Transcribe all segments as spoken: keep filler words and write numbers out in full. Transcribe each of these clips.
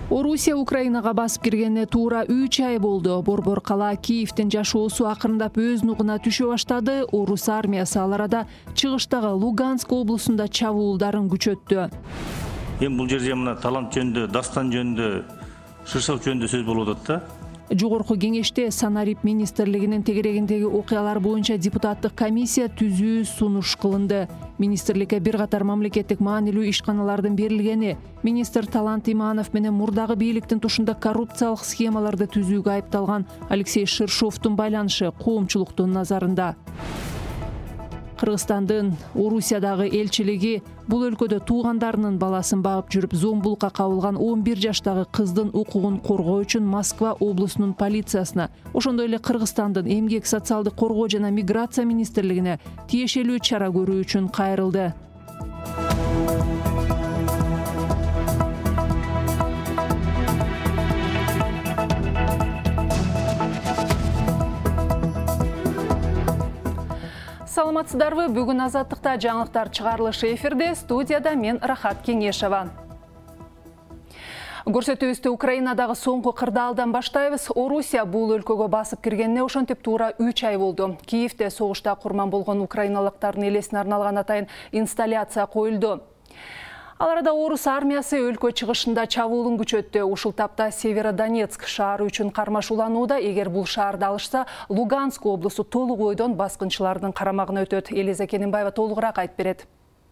Орусия Украинага басып киргенине туура үч ай болду. Борбор кала Киевдин жашоосу акырындап өз нугуна түшө баштады. Орус армиясы ал арада чыгыштагы Луганск облусунда чабуулдарын күчөттү. Эми бул жерде мына талант жөнүндө, дастан жөнүндө, шыршак жөнүндө сөз болуп атат да. Жогорку кеңеште Санарип министрлигинин тегерегиндеги окуялар боюнча депутаттык комиссия түзүү сунуш кылынды. Министрликке бир катар мамлекеттик маанилүү ишканалардын берилгени, министр Талант Иманов менен мурдагы бийликтин тушунда коррупциялык схемаларды түзүүгө айыпталган Алексей Ширшовдун байланышы коомчулуктун назарында. Кыргызстандын Орусиядагы элчилиги бул өлкөдө туугандарынын баласын багып жүрүп зомбулукка кабылган он бир жаштагы кыздын укугун коргоо үчүн Москва облусунун полициясына, ошондой эле Кыргызстандын эмгек социалдык коргоо жана миграция министрлигине тиешелүү чара көрүү үчүн кайрылды. Саламатсыздарбы, бүгүн Азаттыкта жаңылыктар чыгарылышы эфирде, студияда мен Рахат Кеңешова. Көрсөтүүбүздө Украинадагы соңку кырдаалдан баштайбыз. Орусия бул өлкөгө басып киргенине ошентип туура үч ай болду. Киевде согушта курман болгон украиналыктардын элесине арналган атайын инсталляция коюлду. Ал арада Орус армиясы өлкө чыгышында чабуулун күчөттү. Ушул тапта Северодонецк шаары үчүн кармашууланууда. Эгер бул шаарды алышса, Луганск облусу толук ойдон баскынчылардын карамагына өтөт. Элиза Кененбаева толугураак айтып берет.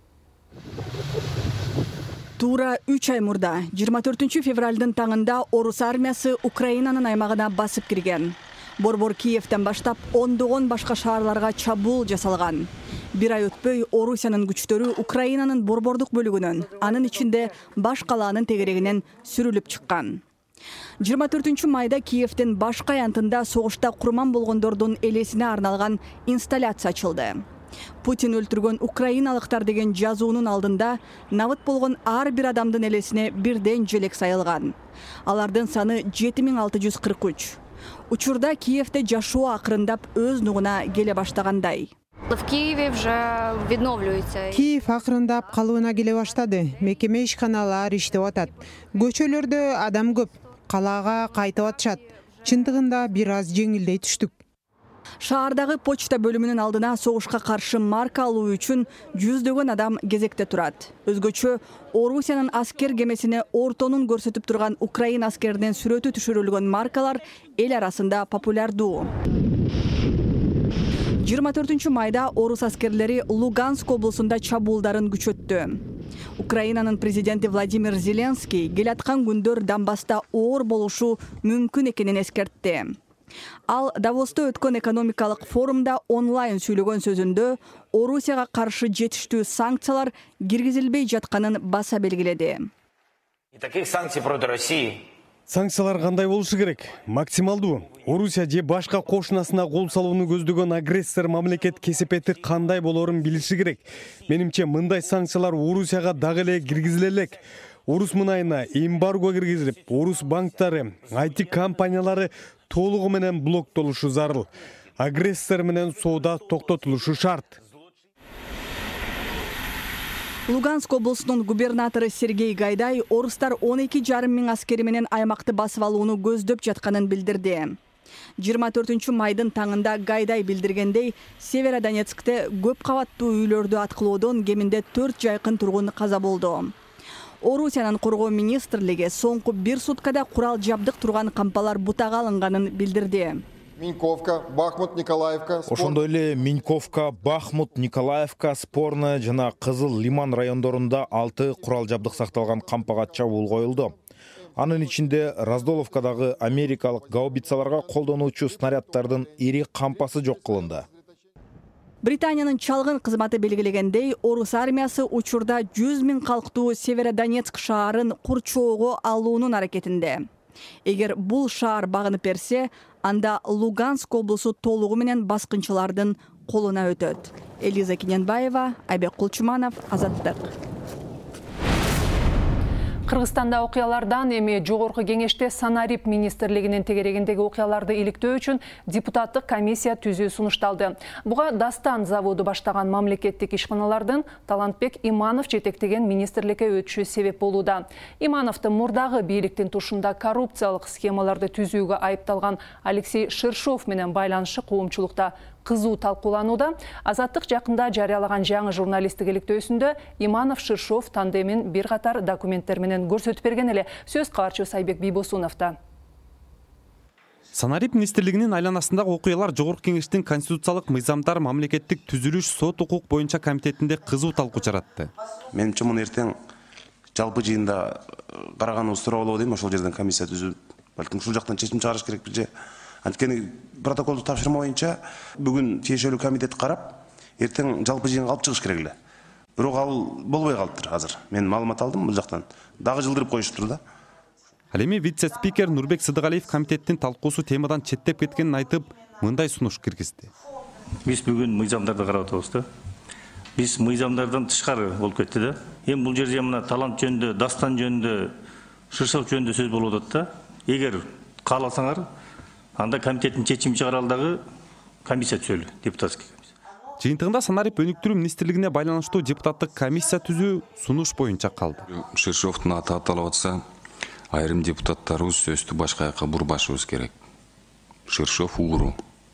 Туура үч ай мурда, жыйырма төртүнчү февралдын таңында Орус армиясы Украинанын аймагына басып кирген. Борбор Киевден баштап ондогон башка шаарларга чабуул жасалган. Бир ай өтпөй Орусиянын күчтөрү Украинанын борбордук бөлүгүнөн, анын ичинде баш калаанын тегерегинен сүрүлүп чыккан. жыйырма төртүнчү майда Киевдин башка аянтында согушта курман болгондордун элесине арналган инсталляция ачылды. Путин өлтүргөн украиналыктар деген жазуунун алдында набыт болгон ар бир адамдын элесине бирден желек сайылган. Алардын саны жети миң алты жүз кырк үч. Учурда Киевде жашоо акырындап өз нугуна келе баштагандай. В Киеве уже відновлюється. Киев акырындап калыбына келе баштады. Мекеме ишканалар иштеп атат. Көчөлөрдө адам көп. Калаага кайтып атышат. Чындыгында бир аз жеңилдей түштүк. Шаардагы почта бөлүмүнүн алдына согушка каршы марка алуу үчүн жүздөгөн адам кезекте турат. Өзгөчө Орусиянын аскер кемесине ортонун көрсөтүп турган Украина аскеринин сүрөтү түшүрүлгөн маркалар эл арасында популярдуу. жыйырма төртүнчү майда Орус аскерлери Луганск облусунда чабуулдарын күчөттү. Украинанын президенти Владимир Зеленский келаткан күндөр Донбасста оор болушу мүмкүн экенин эскертти. Ал Давосто өткөн экономикалык форумда онлайн сүйлөгөн сөзүндө Орусияга каршы жетиштүү санкциялар киргизилбей жатканын баса белгиледи. И таких санкций против России. Санкциялар кандай болушу керек? Максималдуу. Орусия же башка кошунасына кол салууну көздөгөн агрессор мамлекет кесепети кандай болорун билиши керек. Менимче мындай санкциялар Орусияга дагы эле киргизиле элек. Орус мынайына эмбарго киргизилип, Орус банктары, ай ти компаниялары толугу менен блоктолушу зарыл. Агрессор менен соода токтотулушу шарт. Луганск облусунун губернатору Сергей Гайдай орустар он эки жарым миң аскери менен аймакты басып алууну көздөп жатканын билдирди. жыйырма төртүнчү майдын таңында Гайдай билдиргендей, Северодонецкте көп кабаттуу үйлөрдү аткылоодон кеминде төрт жайкын тургун каза болду. Орусиянын коргоо министрлиги соңку бир суткада курал жабдык турган кампалар бутага алынганын билдирди. Миньковка, Бахмут, Николаевка. Ошондой эле Миньковка, Бахмут, Николаевка, Спорно жана Кызыл Лиман райондорунда алты курал жабдык сакталган кампага чабуул коюлду. Анын ичинде Раздоловкадагы америкалык гаубицаларга колдонуучу снаряддардын ири кампасы жок кылынды. Британиянын чалгын кызматы белгилегендей, Орус армиясы учурда жүз миң калктуу Северодонецк шаарын курчоого алуунун аракетинде. Эгер бул шаар багынып берсе, анда Луганск облусу толугу менен баскынчылардын колуна өтөт. Элиза Кененбаева, Айбек Кулчуманов, Азаттык. Кыргызстанда окуялардан эми жогорку кеңеште Санарип министрлигинин тегерегиндеги окуяларды иликтөө үчүн депутаттык комиссия түзүү сунушталды. Буга Дастан заводу баштаган мамлекеттик ишканалардын Талантбек Иманов жетектеген министрликке өтүшү себеп болууда. Имановдун мурдагы бийликтин тушунда коррупциялык схемаларды түзүүгө айыпталган Алексей Ширшов менен байланышы коомчулукта кызуу талкууланууда. Азаттык жакында жарыялаган жаңы журналисттик иликтөөсүндө Иманов Ширшов тандемин бир катар документтер менен көрсөтүп берген эле. Сөз каарчыбыз Айбек Бийбосуновдо. Санарип министрлигинин айланасындагы окуялар жогорку кеңештин конституциялык мыйзамдар мамлекеттик түзүлүш сот укук боюнча комитетинде кызуу талкуу жаратты. Менимче муну эртең жалпы жыйында караганыбыз туура болобу дейм. Ошол жерден комиссия түзүп, балким ушул жактан чечим чыгарыш керек бирже. Анткени протоколду тапшырма боюнча бүгүн тиешелүү комитет карап, эртең жалпы жыйынга алып чыгыш керек эле. Бирок ал болбой калыптыр азыр. Мен маалымат алдым бул жактан. Дагы жылдырып коюшуптур да. Ал эми вице-спикер Нурбек Сыдыгалиев комитеттин талкуусу темадан четтеп кеткенин айтып, мындай сунуш киргизди. Биз бүгүн мыйзамдарды карап атабыз да. Биз мыйзамдардан тышкары болуп кетти да. Эми бул жерде мына талант жөнүндө, Дастан жөнүндө, Ширшов жөнүндө сөз болуп атат да. Эгер кааласаңар, анда комитеттин чечими чыгаралдагы комиссия түзөлү, депутатский комиссия. Жыйынтыгында Санарип өнүктүрүү министрлигине байланыштуу депутаттык комиссия түзүү сунуш боюнча калды. Ширшовдун аты аталып атса, айрым депутаттарыбыз сөздү башка жака бурбашыбыз керек. Ширшов угру.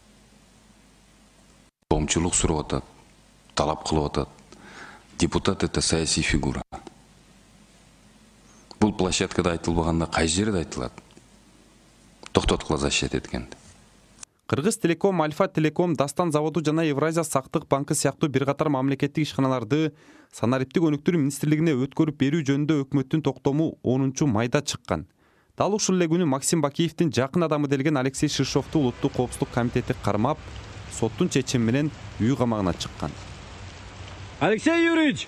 Коомчулук сурап атат, талап кылып атат. Депутат это саясий фигура. Бул площадкада айтылбаганда кай жерде айтылат? Токтоткула защит эткенди. Кыргыз Телеком, Альфа Телеком, Дастан заводу жана Евразия сактык банкы сыяктуу бир катар мамлекеттик ишканаларды Санариптик өнүктүрүү министрлигине өткөрүп берүү жөнүндө өкмөттүн токтому онунчу майда чыккан. Дал ушул эле күнү Максим Бакиевдин жакын адамы делген Алексей Ширшовду улуттук коопсуздук комитети кармап, соттун чечими менен үй камагына чыккан. Алексей Юрьевич!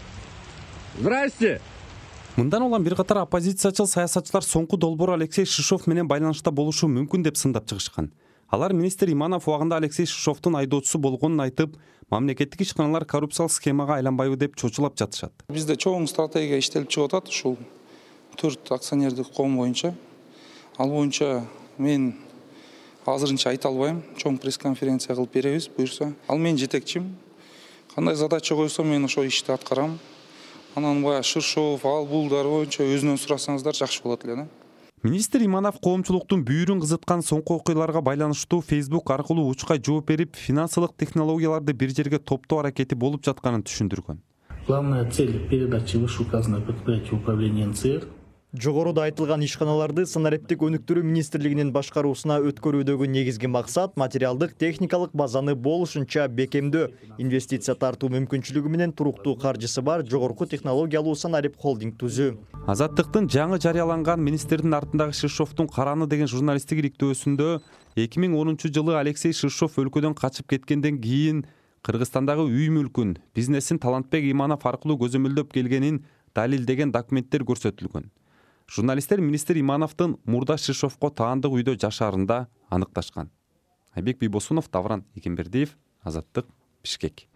Здрасте! Мындан улам бир катар оппозициячыл саясатчылар соңку долбоор Алексей Ширшов менен байланышта болушу мүмкүн деп сындап чыгышкан. Алар министр Иманов убагында Алексей Ширшовдун айдоочусу болгонун айтып, мамлекеттик ишканалар коррупциялык схемага айланбайбы деп чочулап жатышат. Бизде чоң стратегия иштелип чыгып атат, ушул төрт акционердик коом боюнча. Ал боюнча мен азырынча айта албайм, чоң пресс-конференция кылып беребиз, буюрса. Ал менин жетекчим. Кандай задача койсо мен ошол ишти аткарам. Анан баягы Ширшов, ал булдар боюнча өзүнөн сурасаңыздар жакшы болот эле да. Министр Иманов коомчулуктун бүйүрүн кызыткан соңку окуяларга байланыштуу Facebook аркылуу учка жооп берип, финансылык технологияларды бир жерге топтоо аракети болуп жатканын түшүндүргөн. Главная цель передачи вышеуказанного предприятия управления эн цэ эр. Жогоруда айтылган ишканаларды Санариптик өнүктүрүү министрлигинин башкаруусуна өткөрүүдөгү негизги максат материалдык техникалык базаны болушунча бекемдөө, инвестиция тартуу мүмкүнчүлүгү менен туруктуу каржысы бар жогорку технологиялуу Санарип холдинг түзүү. Азаттыктын жаңы жарыяланган министрдин артындагы Ширшовдун караны деген журналисттик иликтөөсүндө эки миң онунчу жылы Алексей Ширшов өлкөдөн качып кеткенден кийин Кыргызстандагы үй мүлкүн, бизнесин Талантбек Иманов аркылуу көзөмөлдөп келгенин далилдеген документтер көрсөтүлгөн. Журналисттер министр Имановдун мурда Ширшовго таандык үйдө жашаарында аныкташкан. Айбек Бийбосунов, Давран Экенбердиев, Азаттык, Бишкек.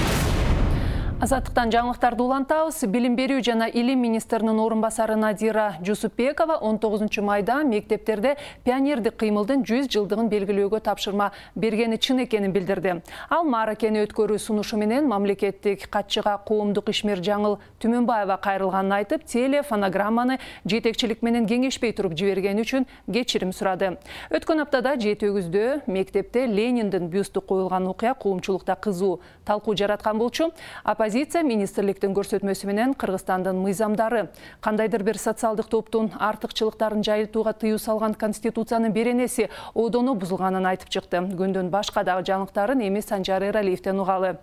Азаттыктан жаңылыктарды улантабыз. Билим берүү жана илим министринин орун басары Надира Жусупбекова он тогузунчу майда мектептерде пионердик кыймылдын жүз жылдыгын белгилөөгө тапшырма бергени чын экенин билдирди. Ал мааракени өткөрүү сунушу менен мамлекеттик катчыга коомдук ишмер Жаңыл Түмөнбаева кайрылганын айтып, телефонограмманы жетекчилик менен кеңешпей туруп жибергени үчүн кечирим сурады. Өткөн аптада жети өгүздө мектепте Лениндин бюсту коюлган окуя коомчулукта кызуу талкуу жараткан болчу. Оппозиция министрликтин көрсөтмөсү менен Кыргызстандын мыйзамдары кандайдыр бир социалдык топтун артыкчылыктарын жайылтууга тыюу салган конституциянын беренеси одону бузулганын айтып чыкты. Күндүн башка дагы жаңылыктарын эми Санжар Эралиевден угалы.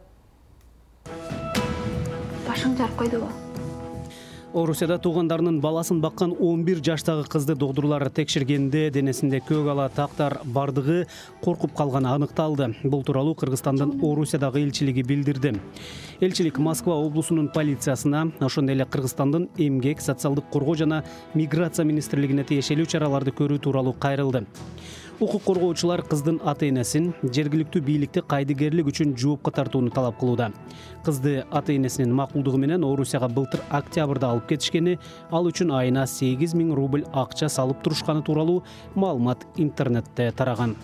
Башың жарып койдубу? Орусияда туугандарынын баласын баккан он бир жаштагы кызды доктурлар текшергенде денесинде көк ала тактар бардыгы коркуп калганы аныкталды. Бул тууралуу Кыргызстандын Орусиядагы элчилиги билдирди. Элчилик Москва облусунун полициясына, ошондой эле Кыргызстандын эмгек, социалдык коргоо жана миграция министрлигине тиешелүү чараларды көрүү тууралуу кайрылды. Укук коргоочулар кыздын ата-энесин жергиликтүү бийликти кайдыгерлик үчүн жоопко тартууну талап кылууда. Кызды ата-энесинин макулдугу менен Орусияга былтыр октябрда алып кетишкени, ал үчүн айына сегиз миң рубль акча салып турушканы тууралуу маалымат интернетте тараган.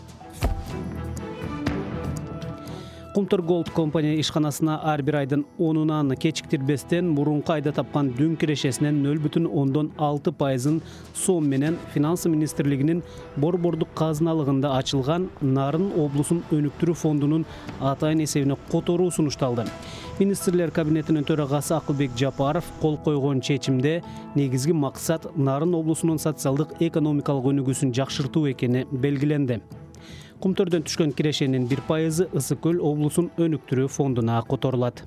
Кумтур Голд компания ишканасына ар бир айдын онунан кечиктирбестен мурунку айда тапкан дүң кирешесинен нөл бүтүн ондон алты пайызын сом менен Финансы министрлигинин борбордук казыналыгында ачылган Нарын облусун өнүктүрүү фондунун атайын эсебине которуу сунушталды. Министрлер кабинетинин төрагасы Акылбек Жапаров кол койгон чечимде негизги максат Нарын облусунун социалдык экономикалык өнүгүүсүн жакшыртуу экени белгиленди. Кумтөрдөн түшкөн кирешенин бир пайызы Ысык көл облусун өнүктүрүү фондуна которулат.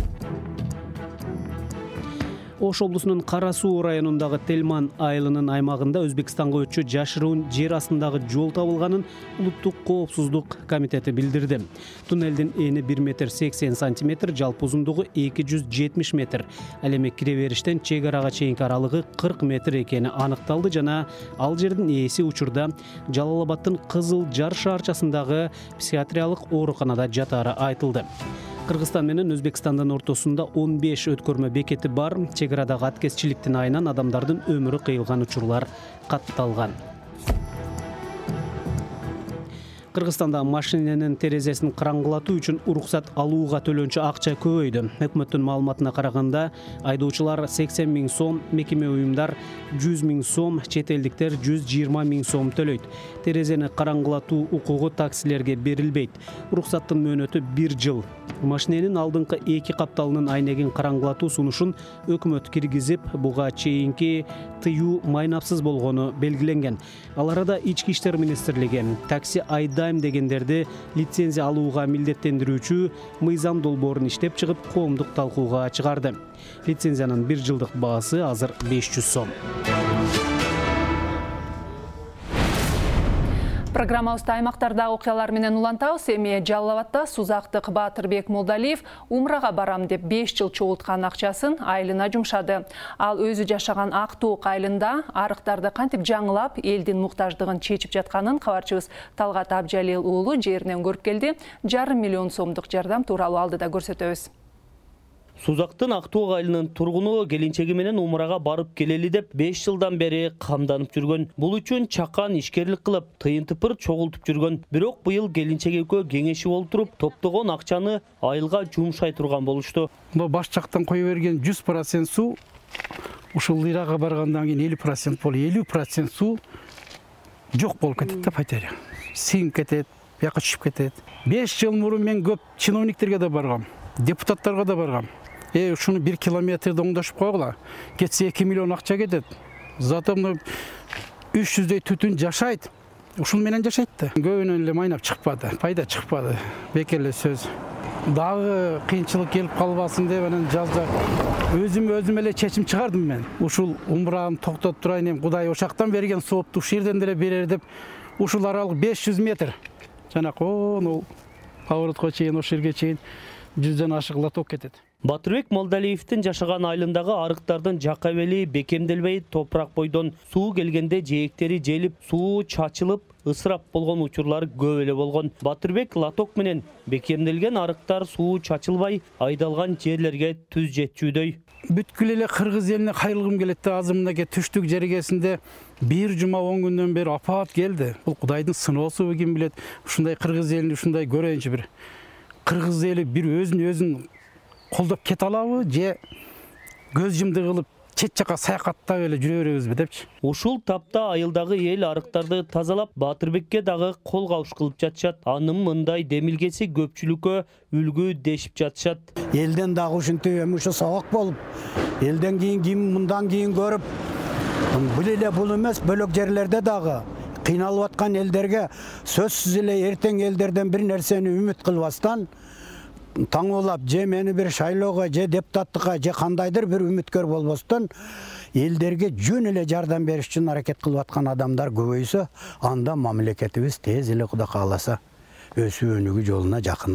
Ош облусунун Кара Суу районундагы Телман айылынын аймагында Өзбекстанга өтчү жашыруун жер астындагы жол табылганын Улуттук коопсуздук комитети билдирди. Туннелдин эни бир метр сексен сантиметр, жалпы узундугу эки жүз жетимиш метр. Ал эми кире бериштен чек арага чейинки аралыгы кырк метр экени аныкталды жана ал жердин ээси учурда Жалал Абадтын Кызыл Жар шаарчасындагы психиатриялык ооруканада жатаары айтылды. Кыргызстан менен Өзбекстандын ортосунда он беш өткөрмө бекети бар. Чек арадагы аткезчиликтин айынан адамдардын өмүрү кыйылган учурлар катталган. Кыргызстанда машиненин терезесин караңгылатуу үчүн уруксат алууга төлөнчү акча көбөйдү. Өкмөттүн маалыматына караганда, айдоочулар сексен миң сом, мекеме уюмдар жүз миң сом, чет элдиктер жүз жыйырма миң сом төлөйт. Терезени караңгылатуу укугу таксилерге берилбейт. Уруксаттын мөөнөтү бир жыл. Машиненин алдыңкы эки капталынын айнегин караңгылатуу сунушун өкмөт киргизип, буга чейинки тыюу майнапсыз болгону белгиленген. Ал арада Ички иштер министрлиги такси айдайм дегендерди лицензия алууга милдеттендирүүчү мыйзам долбоорун иштеп чыгып, коомдук талкууга чыгарды. Лицензиянын бир жылдык баасы азыр беш жүз сом. Программабызда аймактарда окуялар менен улантабыз. Эми Жалал Абадта Сузактык Баатырбек Молдалиев умрага барам деп беш жыл чогулткан акчасын айылына жумшады. Ал өзү жашаган Актоок айылында арыктарды кантип жаңылап, элдин муктаждыгын чечип жатканын кабарчыбыз Талгат Абжалил уулу жеринен көрүп келди. Жарым миллион сомдук жардам тууралуу алдыда көрсөтөбүз. Сузактын Актоок айылынын тургуну келинчеги менен умрага барып келели деп беш жылдан бери камданып жүргөн. Бул үчүн чакан ишкерлик кылып, тыйын тыпыр чогултуп жүргөн. Бирок быйыл келинчеги экөө кеңеши болуп туруп, топтогон акчаны айылга жумшай турган болушту. Баш жактан кое берген жүз процент суу ушул Ирага баргандан кийин элүү процент болуп, элүү процент суу жок болуп кетет да потеря. Сиңип кетет, бияка түшүп кетет. беш жыл мурун мен көп чиновниктерге да баргам, депутаттарга да баргам. Э, ушуну бир километрди оңдошуп койгула. Кетсе эки миллион акча кетет. Зато мына үч жүздөй түтүн жашайт. Ушул менен жашайт да. Көбүнөн эле майнап чыкпады, пайда чыкпады. Бекерле сөз. Дагы кыйынчылык келип калбасын деп анан жазда өзүм өзүм эле чечим чыгардым мен. Ушул умрагым токтотуп турайын, эми Кудай ошактан берген соопту ушул жерден деле берер деп, ушул аралык беш жүз метр. Жанакы ол поворотко чейин, ошол жерге чейин жүздөн ашык лоток кетет. Батырбек Молдалиевдин жашаган айылындагы арыктардын жакабели бекемделбей, топурак бойдон суу келгенде жээктери желип, суу чачылып, ысырап болгон учурлар көп эле болгон. Батырбек лоток менен бекемделген арыктар суу чачылбай, айдалган жерлерге түз жетчүдөй. Бүткүл эле кыргыз элине кайрылгым келет да, азыр мынакей түштүк жергесинде бир жума он күндөн бери апат келди. Бул Кудайдын сыноосу ким билет. Ушундай кыргыз элин ушундай көрөйүнчү бир. Кыргыз эли бир өзүн өзүн колдоп кете алабы, же көз жымды кылып чет жака саякаттап эле жүрө беребизби депчи. Ушул тапта айылдагы эл арыктарды тазалап, Батырбекке дагы кол кабыш кылып жатышат. Анын мындай демилгеси көпчүлүккө үлгү дешип жатышат. Элден дагы ушинтип эми ушу сабак болуп, элден кийин ким мындан кийин көрүп, бул эле бул эмес, бөлөк жерлерде дагы кыйналып аткан элдерге сөзсүз эле эртең элдерден бир нерсени үмүт кылбастан таңуулап, же мени бир шайлоого, же депутаттыкка, же кандайдыр бир үмүткөр болбостон элдерге жөн эле жардам бериш үчүн аракет кылып аткан адамдар көбөйсө, анда мамлекетибиз тез эле Кудай кааласа өсүү өнүгүү жолуна жакындайт.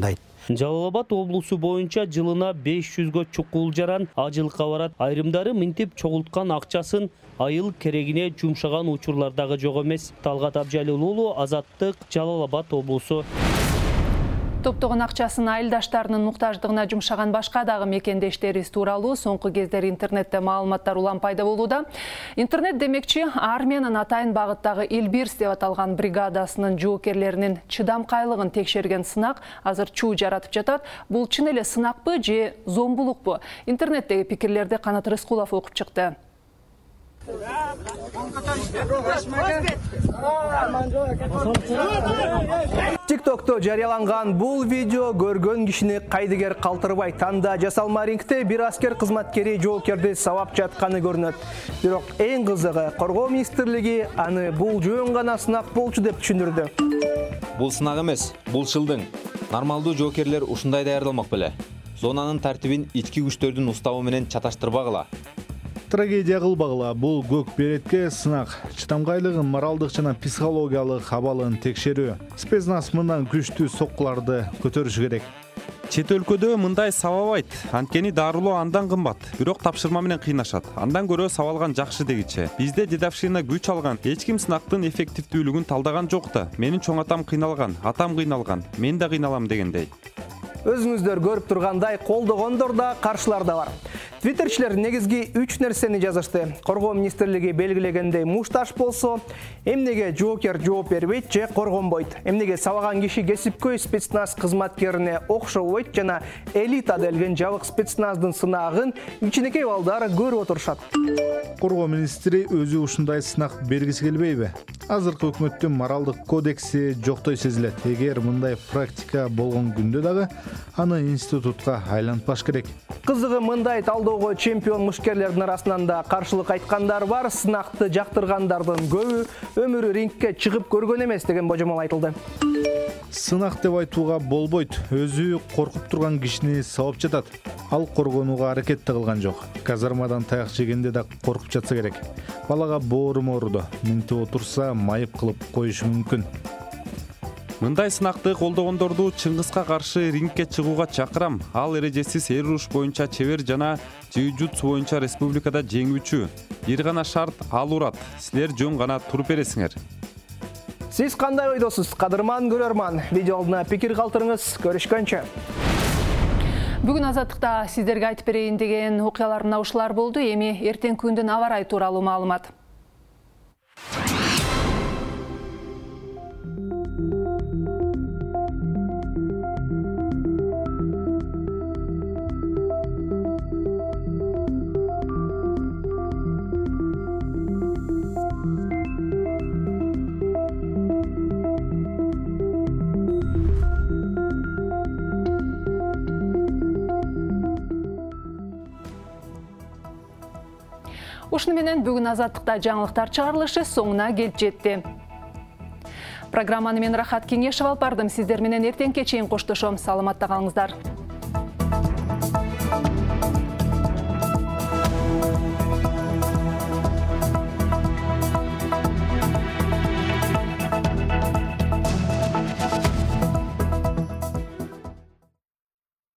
Жалал Абад облусу боюнча жылына беш жүзгө чукул жаран ажылыкка барат. Айрымдары минтип чогулткан акчасын айыл керегине жумшаган учурлардагы жок эмес. Талгат Абжалил уулу, Азаттык, Жалал Абад облусу. Топтогон акчасын айылдаштарынын муктаждыгына жумшаган башка дагы мекендештерибиз тууралуу соңку кездери интернетте маалыматтар улам пайда болууда. Интернет демекчи армиянын атайын багыттагы Элбирс деп аталган бригадасынын жоокерлеринин чыдамкайлыгын текшерген сынак азыр чуу жаратып жатат. Бул чын эле сынакпы же зомбулукпу? Интернеттеги пикирлерди Канат Рыскулов окуп чыкты. Тиктокто жарыяланган бул видео көргөн кишини кайдыгер калтырбай. Танда жасалма рингте бир аскер кызматкери жоокерди сабап жатканы көрүнөт. Бирок эң кызыгы, коргоо министрлиги аны бул жөн гана сынак болчу деп түшүндүрдү. Бул сынак эмес, бул шылдың. Нормалдуу жоокерлер ушундай даярдалмак беле. Зонанын тартибин ички күчтөрдүн уставы менен чаташтырбагыла. Трагедия кылбагыла, бул көк беретке сынак. Чыдамкайлыгын, моралдык жана психологиялык абалын текшерүү. Спецназ мындан күчтүү соккуларды көтөрүшү керек. Чет өлкөдө мындай сабабайт. Анткени дарылоо андан кымбат. Бирок тапшырма менен кыйнашат. Андан көрө сабалган жакшы дегиче. Бизде дедовщина күч алган. Эч ким сынактын эффективдүүлүгүн талдаган жок да. Менин чоң атам кыйналган, атам кыйналган. Мен да кыйналам дегендей. Өзүңүздөр көрүп тургандай колдогондор да, каршылар да бар. Твиттерчилер негизги үч нерсени жазышты. Коргоо министрлиги белгилегендей мушташ болсо, эмнеге жоокер жооп бербейт же коргонбойт. Эмнеге сабаган киши кесипкөй спецназ кызматкерине окшобойт жана элита делген жабык спецназдын сынагын кичинекей балдар көрүп отурушат. Коргоо министри өзү ушундай сынак бергиси келбейби? Азыркы өкмөттүн моралдык кодекси жоктой сезилет. Эгер мындай практика болгон күндө дагы аны институтка айлантпаш керек. Кызыгы мындай талдоого чемпион мушкерлердин арасынан да каршылык айткандар бар. Сынакты жактыргандардын көбү өмүрү рингке чыгып көргөн эмес деген божомол айтылды. Сынак деп айтууга болбойт. Өзү коркуп турган кишини сабап жатат. Ал коргонууга аракет кылган жок. Казармадан таяк жегенде да коркуп жатса керек. Балага боорум ооруду. Минтип отурса майып кылып коюшу мүмкүн. Мындай сынакты колдогондорду Чыңгызга каршы рингке чыгууга чакырам. Ал эрежесиз эр уруш боюнча чебер жана джиу-джитсу боюнча республикада жеңүүчү. Бир гана шарт ал урат. Силер жөн гана туруп бересиңер. Сиз кандай ойдосуз, кадырман көрөрман? Видео алдына пикир калтырыңыз. Көрүшкөнчө. Бүгүн Азаттыкта сиздерге айтып берейин деген окуялар мына ушулар болду. Эми эртең күндүн аба ырайы тууралуу маалымат. Ушуну менен бүгүн Азаттыкта жаңылыктар чыгарылышы соңуна келип жетти. Программаны мен Рахат Кеңешев алып бардым. Сиздер менен эртеңке чейин коштошом. Саламатта калыңыздар.